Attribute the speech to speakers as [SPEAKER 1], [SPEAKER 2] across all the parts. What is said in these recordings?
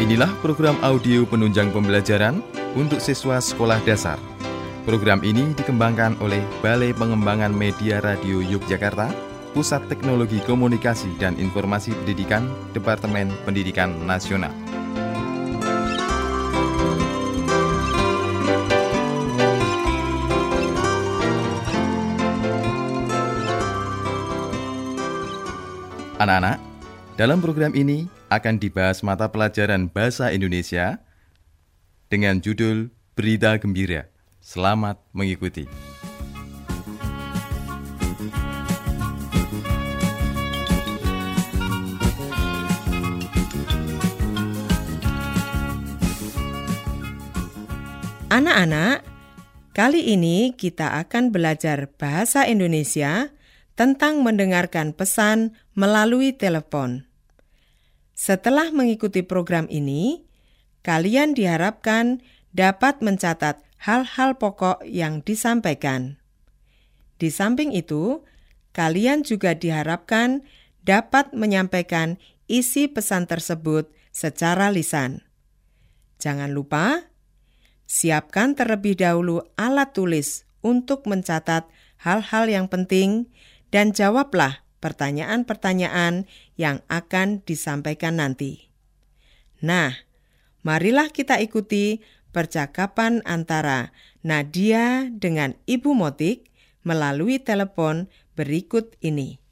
[SPEAKER 1] Inilah program audio penunjang pembelajaran untuk siswa sekolah dasar. Program ini dikembangkan oleh Balai Pengembangan Media Radio Yogyakarta, Pusat Teknologi Komunikasi dan Informasi Pendidikan, Departemen Pendidikan Nasional. Anak-anak, dalam program ini akan dibahas mata pelajaran Bahasa Indonesia dengan judul Berita Gembira. Selamat mengikuti.
[SPEAKER 2] Anak-anak, kali ini kita akan belajar Bahasa Indonesia tentang mendengarkan pesan melalui telepon. Setelah mengikuti program ini, kalian diharapkan dapat mencatat hal-hal pokok yang disampaikan. Di samping itu, kalian juga diharapkan dapat menyampaikan isi pesan tersebut secara lisan. Jangan lupa, siapkan terlebih dahulu alat tulis untuk mencatat hal-hal yang penting dan jawablah pertanyaan-pertanyaan yang akan disampaikan nanti. Nah, marilah kita ikuti percakapan antara Nadia dengan Ibu Motik melalui telepon berikut ini.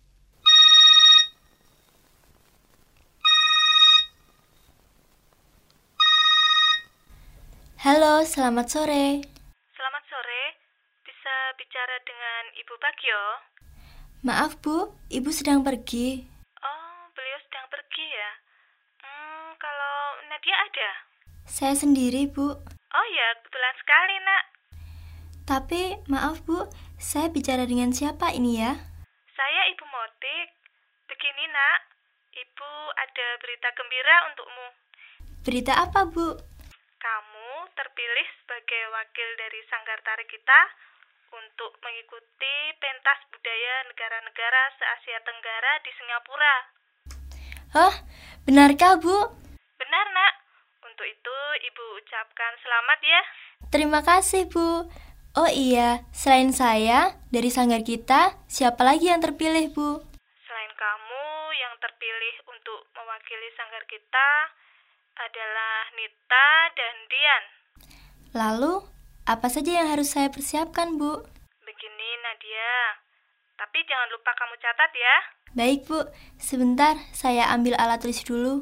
[SPEAKER 3] Halo, selamat sore.
[SPEAKER 4] Selamat sore, bisa bicara dengan Ibu Bagio?
[SPEAKER 3] Maaf Bu, Ibu sedang pergi.
[SPEAKER 4] Oh, beliau sedang pergi ya? Kalau Nadia ada?
[SPEAKER 3] Saya sendiri Bu.
[SPEAKER 4] Oh ya, kebetulan sekali nak.
[SPEAKER 3] Tapi maaf Bu, saya bicara dengan siapa ini ya?
[SPEAKER 4] Saya Ibu Motik. Begini nak, Ibu ada berita gembira untukmu.
[SPEAKER 3] Berita apa Bu?
[SPEAKER 4] Kamu terpilih sebagai wakil dari Sanggar Tari kita untuk mengikuti pentas budaya negara-negara se-Asia Tenggara di Singapura.
[SPEAKER 3] Hah? Benarkah Bu?
[SPEAKER 4] Benar nak. Untuk itu Ibu ucapkan selamat ya.
[SPEAKER 3] Terima kasih Bu. Oh iya, selain saya, dari sanggar kita, siapa lagi yang terpilih Bu?
[SPEAKER 4] Selain kamu yang terpilih untuk mewakili sanggar kita adalah Nita dan Dian.
[SPEAKER 3] Lalu, apa saja yang harus saya persiapkan Bu?
[SPEAKER 4] Begini Nadia, tapi jangan lupa kamu catat ya.
[SPEAKER 3] Baik Bu, sebentar saya ambil alat tulis dulu.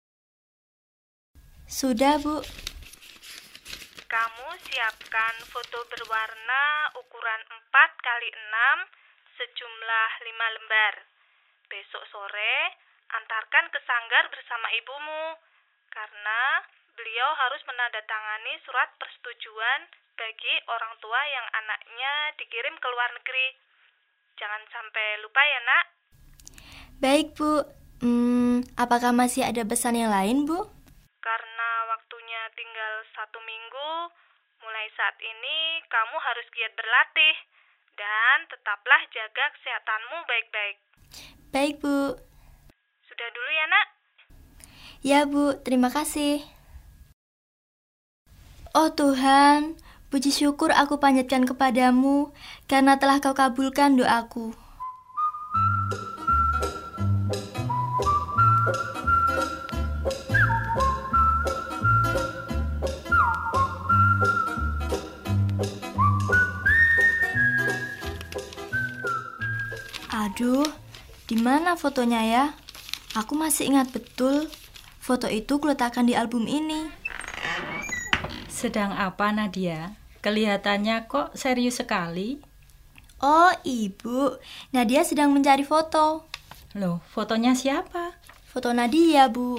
[SPEAKER 3] Sudah Bu.
[SPEAKER 4] Kamu siapkan foto berwarna ukuran 4x6 sejumlah 5 lembar. Besok sore, antarkan ke sanggar bersama ibumu, karena beliau harus menandatangani surat persetujuan bagi orang tua yang anaknya dikirim ke luar negeri. Jangan sampai lupa ya nak.
[SPEAKER 3] Baik Bu, apakah masih ada pesan yang lain Bu?
[SPEAKER 4] Karena waktunya tinggal 1 minggu, mulai saat ini kamu harus giat berlatih dan tetaplah jaga kesehatanmu baik-baik.
[SPEAKER 3] Baik Bu.
[SPEAKER 4] Sudah dulu ya nak?
[SPEAKER 3] Ya Bu, terima kasih. Oh Tuhan, puji syukur aku panjatkan kepadamu karena telah Kau kabulkan doaku. Aduh, di mana fotonya ya? Aku masih ingat betul. Foto itu kuletakkan di album ini.
[SPEAKER 5] Sedang apa Nadia? Kelihatannya kok serius sekali.
[SPEAKER 3] Oh Ibu, Nadia sedang mencari foto.
[SPEAKER 5] Loh, fotonya siapa?
[SPEAKER 3] Foto Nadia Bu.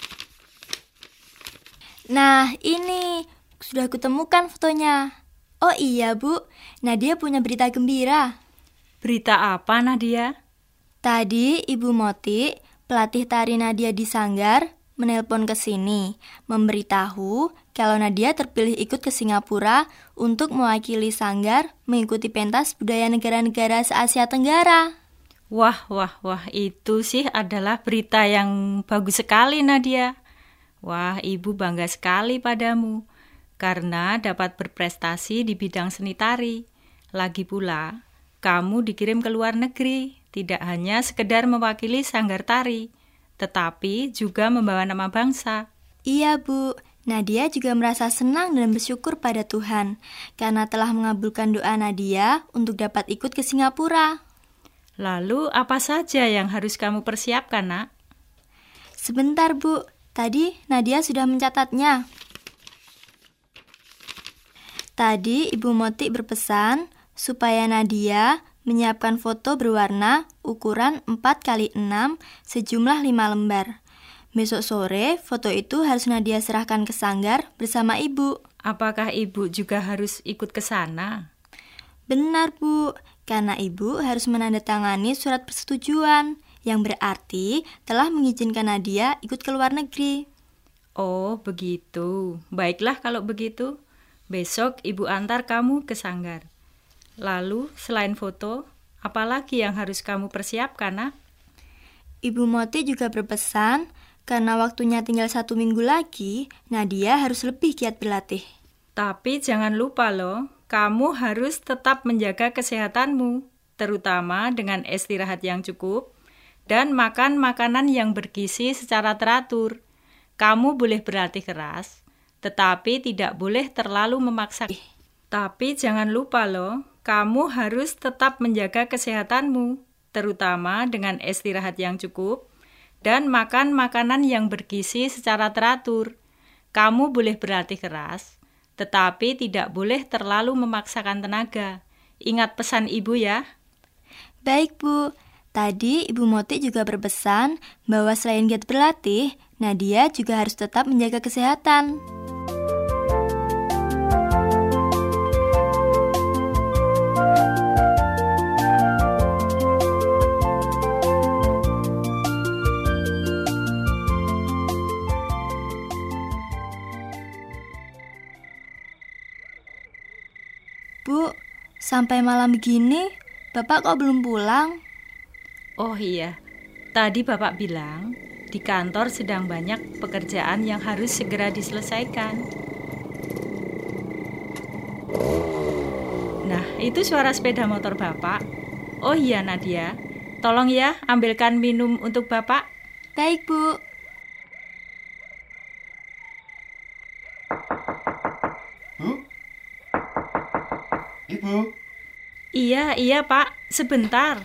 [SPEAKER 3] Nah ini, sudah kutemukan fotonya. Oh iya Bu, Nadia punya berita gembira.
[SPEAKER 5] Berita apa Nadia?
[SPEAKER 3] Tadi Ibu Moti, pelatih tari Nadia di Sanggar, menelpon ke sini, memberitahu kalau Nadia terpilih ikut ke Singapura untuk mewakili Sanggar mengikuti pentas budaya negara-negara se-Asia Tenggara.
[SPEAKER 5] Wah, itu sih adalah berita yang bagus sekali Nadia. Wah, Ibu bangga sekali padamu karena dapat berprestasi di bidang seni tari. Lagi pula, kamu dikirim ke luar negeri, tidak hanya sekedar mewakili sanggar tari, tetapi juga membawa nama bangsa.
[SPEAKER 3] Iya, Bu. Nadia juga merasa senang dan bersyukur pada Tuhan karena telah mengabulkan doa Nadia untuk dapat ikut ke Singapura.
[SPEAKER 5] Lalu apa saja yang harus kamu persiapkan, Nak?
[SPEAKER 3] Sebentar, Bu. Tadi Nadia sudah mencatatnya. Tadi Ibu Moti berpesan supaya Nadia menyiapkan foto berwarna ukuran 4x6 sejumlah 5 lembar. Besok sore, foto itu harus Nadia serahkan ke sanggar bersama Ibu.
[SPEAKER 5] Apakah Ibu juga harus ikut ke sana?
[SPEAKER 3] Benar, Bu. Karena Ibu harus menandatangani surat persetujuan, yang berarti telah mengizinkan Nadia ikut ke luar negeri.
[SPEAKER 5] Oh, begitu. Baiklah kalau begitu. Besok Ibu antar kamu ke sanggar. Lalu, selain foto, apa lagi yang harus kamu persiapkan, Nak?
[SPEAKER 3] Ibu Moti juga berpesan, karena waktunya tinggal 1 minggu lagi, Nadia harus lebih giat berlatih.
[SPEAKER 5] Tapi jangan lupa loh, kamu harus tetap menjaga kesehatanmu, terutama dengan istirahat yang cukup dan makan makanan yang bergizi secara teratur. Kamu boleh berlatih keras, tetapi tidak boleh terlalu memaksa. Tapi jangan lupa loh, kamu harus tetap menjaga kesehatanmu, terutama dengan istirahat yang cukup dan makan makanan yang bergizi secara teratur. Kamu boleh berlatih keras, tetapi tidak boleh terlalu memaksakan tenaga. Ingat pesan Ibu ya.
[SPEAKER 3] Baik, Bu. Tadi Ibu Moti juga berpesan bahwa selain giat berlatih, Nadia juga harus tetap menjaga kesehatan. Bu, sampai malam begini, Bapak kok belum pulang?
[SPEAKER 5] Oh iya, tadi Bapak bilang di kantor sedang banyak pekerjaan yang harus segera diselesaikan. Nah, itu suara sepeda motor Bapak. Oh iya Nadia, tolong ya ambilkan minum untuk Bapak.
[SPEAKER 3] Baik, Bu.
[SPEAKER 6] Bu? Ibu?
[SPEAKER 5] Iya Pak, sebentar.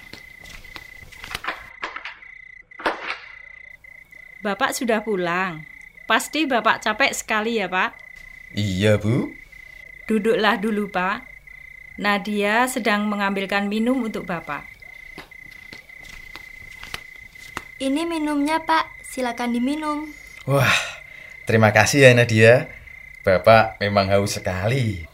[SPEAKER 5] Bapak sudah pulang. Pasti Bapak capek sekali ya Pak?
[SPEAKER 6] Iya, Bu.
[SPEAKER 5] Duduklah dulu Pak. Nadia sedang mengambilkan minum untuk Bapak.
[SPEAKER 3] Ini minumnya, Pak. Silakan diminum.
[SPEAKER 6] Wah, terima kasih ya Nadia. Bapak memang haus sekali.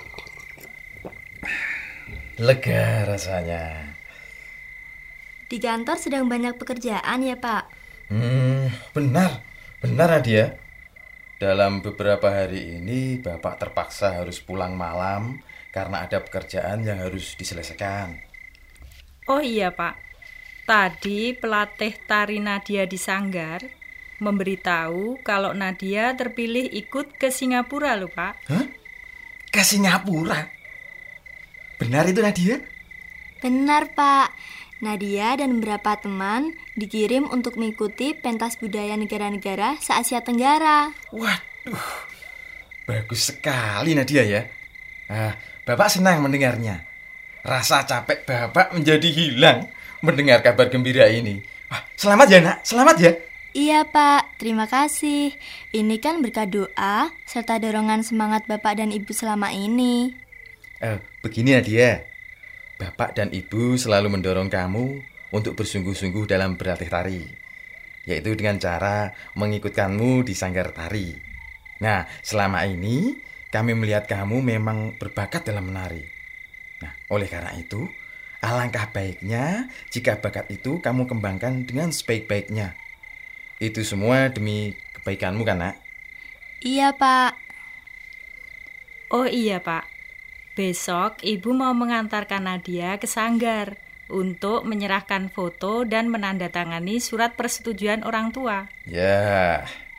[SPEAKER 6] Lega rasanya.
[SPEAKER 3] Di kantor sedang banyak pekerjaan ya, Pak?
[SPEAKER 6] Benar Nadia. Dalam beberapa hari ini Bapak terpaksa harus pulang malam karena ada pekerjaan yang harus diselesaikan.
[SPEAKER 5] Oh iya Pak, tadi pelatih tari Nadia di Sanggar memberitahu kalau Nadia terpilih ikut ke Singapura loh Pak.
[SPEAKER 6] Hah? Ke Singapura? Benar itu Nadia?
[SPEAKER 3] Benar, Pak. Nadia dan beberapa teman dikirim untuk mengikuti pentas budaya negara-negara se-Asia Tenggara.
[SPEAKER 6] Waduh, bagus sekali Nadia ya. Bapak senang mendengarnya. Rasa capek Bapak menjadi hilang mendengar kabar gembira ini. Wah, selamat ya nak, selamat ya.
[SPEAKER 3] Iya Pak, terima kasih. Ini kan berkat doa serta dorongan semangat Bapak dan Ibu selama ini.
[SPEAKER 6] Begini Nadia, Bapak dan Ibu selalu mendorong kamu untuk bersungguh-sungguh dalam berlatih tari, yaitu dengan cara mengikutkanmu di sanggar tari. Nah, selama ini kami melihat kamu memang berbakat dalam menari. Nah, oleh karena itu, alangkah baiknya jika bakat itu kamu kembangkan dengan sebaik-baiknya. Itu semua demi kebaikanmu kan, Nak?
[SPEAKER 3] Iya, Pak.
[SPEAKER 5] Oh iya, Pak. Besok Ibu mau mengantarkan Nadia ke Sanggar untuk menyerahkan foto dan menandatangani surat persetujuan orang tua.
[SPEAKER 6] Ya,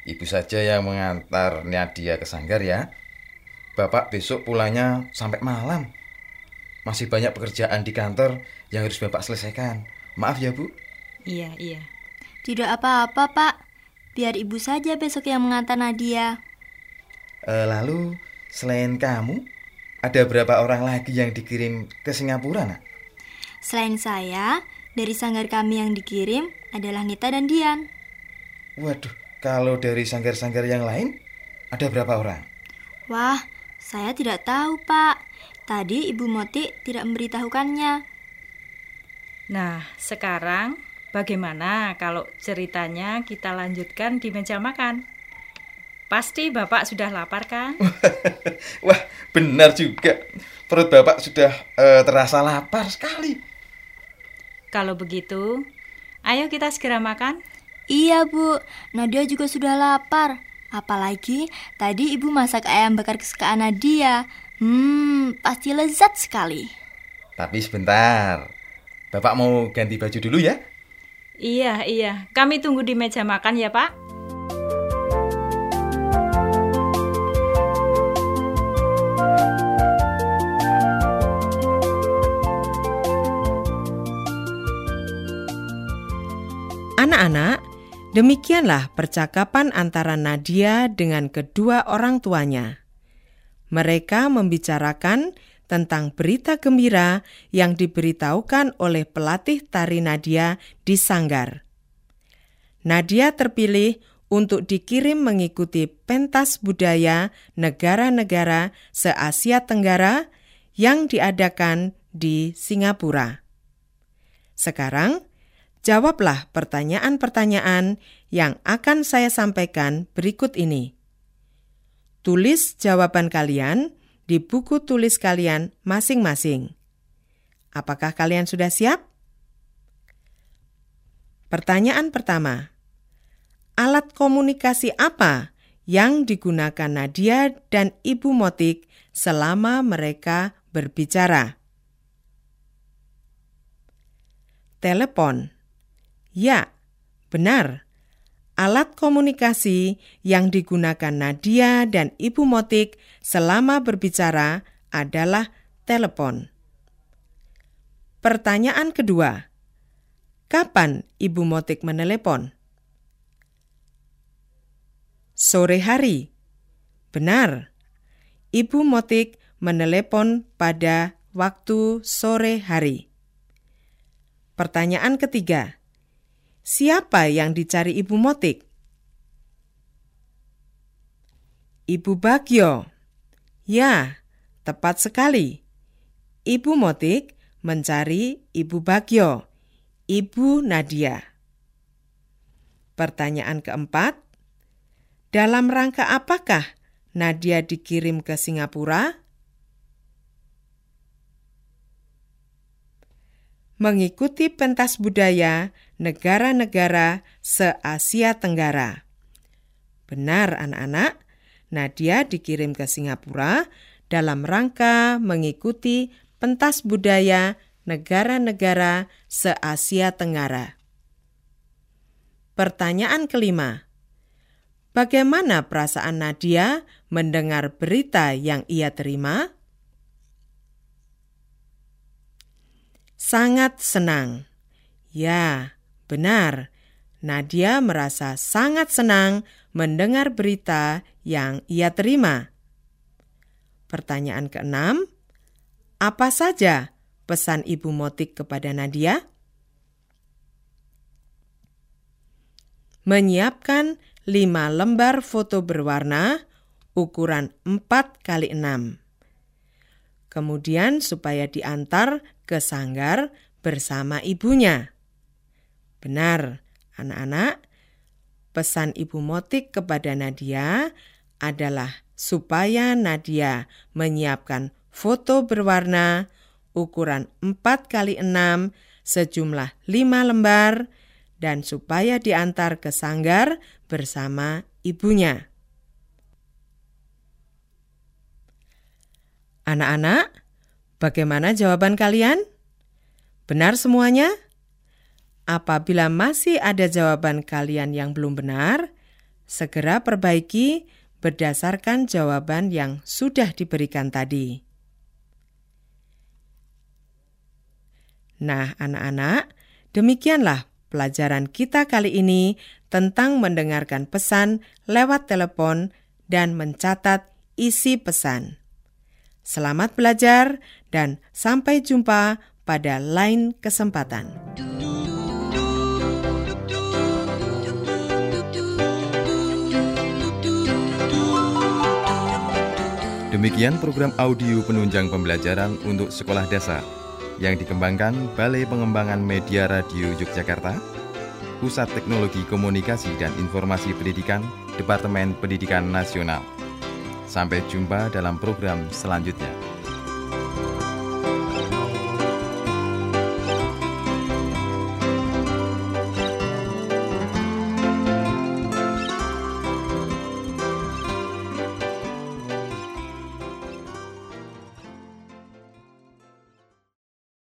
[SPEAKER 6] Ibu saja yang mengantar Nadia ke sanggar ya. Bapak besok pulangnya sampai malam. Masih banyak pekerjaan di kantor yang harus Bapak selesaikan. Maaf ya, Bu.
[SPEAKER 5] Iya.
[SPEAKER 3] Tidak apa-apa, Pak. Biar ibu saja besok yang mengantar Nadia.
[SPEAKER 6] Lalu, selain kamu, ada berapa orang lagi yang dikirim ke Singapura, Nak?
[SPEAKER 3] Selain saya, dari sanggar kami yang dikirim adalah Nita dan Dian.
[SPEAKER 6] Waduh, kalau dari sanggar-sanggar yang lain, ada berapa orang?
[SPEAKER 3] Wah, saya tidak tahu, Pak. Tadi Ibu Moti tidak memberitahukannya.
[SPEAKER 5] Nah, sekarang bagaimana kalau ceritanya kita lanjutkan di meja makan? Pasti Bapak sudah lapar kan?
[SPEAKER 6] Wah, benar juga. Perut Bapak sudah terasa lapar sekali.
[SPEAKER 5] Kalau begitu, ayo kita segera makan.
[SPEAKER 3] Iya, Bu. Nadia juga sudah lapar. Apalagi tadi Ibu masak ayam bakar kesukaan Nadia. Pasti lezat sekali.
[SPEAKER 6] Tapi sebentar. Bapak mau ganti baju dulu ya?
[SPEAKER 5] Iya. Kami tunggu di meja makan ya, Pak.
[SPEAKER 2] Anak-anak, demikianlah percakapan antara Nadia dengan kedua orang tuanya. Mereka membicarakan tentang berita gembira yang diberitahukan oleh pelatih tari Nadia di sanggar. Nadia terpilih untuk dikirim mengikuti pentas budaya negara-negara se-Asia Tenggara yang diadakan di Singapura. Sekarang, jawablah pertanyaan-pertanyaan yang akan saya sampaikan berikut ini. Tulis jawaban kalian di buku tulis kalian masing-masing. Apakah kalian sudah siap? Pertanyaan pertama. Alat komunikasi apa yang digunakan Nadia dan Ibu Motik selama mereka berbicara? Telepon. Ya, benar. Alat komunikasi yang digunakan Nadia dan Ibu Motik selama berbicara adalah telepon. Pertanyaan kedua. Kapan Ibu Motik menelepon? Sore hari. Benar. Ibu Motik menelepon pada waktu sore hari. Pertanyaan ketiga. Siapa yang dicari Ibu Motik? Ibu Bagio. Ya, tepat sekali. Ibu Motik mencari Ibu Bagio, Ibu Nadia. Pertanyaan keempat. Dalam rangka apakah Nadia dikirim ke Singapura? Mengikuti pentas budaya negara-negara se-Asia Tenggara. Benar anak-anak, Nadia dikirim ke Singapura dalam rangka mengikuti pentas budaya negara-negara se-Asia Tenggara. Pertanyaan kelima. Bagaimana perasaan Nadia mendengar berita yang ia terima? Sangat senang. Ya, benar. Nadia merasa sangat senang mendengar berita yang ia terima. Pertanyaan keenam, apa saja pesan Ibu Motik kepada Nadia? Menyiapkan 5 lembar foto berwarna ukuran 4x6. Kemudian supaya diantar ke sanggar bersama ibunya. Benar, anak-anak. Pesan Ibu Motik kepada Nadia adalah supaya Nadia menyiapkan foto berwarna ukuran 4x6 sejumlah 5 lembar dan supaya diantar ke sanggar bersama ibunya. Anak-anak, bagaimana jawaban kalian? Benar semuanya? Apabila masih ada jawaban kalian yang belum benar, Segera perbaiki berdasarkan jawaban yang sudah diberikan tadi. Nah, anak-anak, demikianlah pelajaran kita kali ini tentang mendengarkan pesan lewat telepon dan mencatat isi pesan. Selamat belajar dan sampai jumpa pada lain kesempatan.
[SPEAKER 1] Demikian program audio penunjang pembelajaran untuk sekolah dasar yang dikembangkan Balai Pengembangan Media Radio Yogyakarta, Pusat Teknologi Komunikasi dan Informasi Pendidikan, Departemen Pendidikan Nasional. Sampai jumpa dalam program selanjutnya.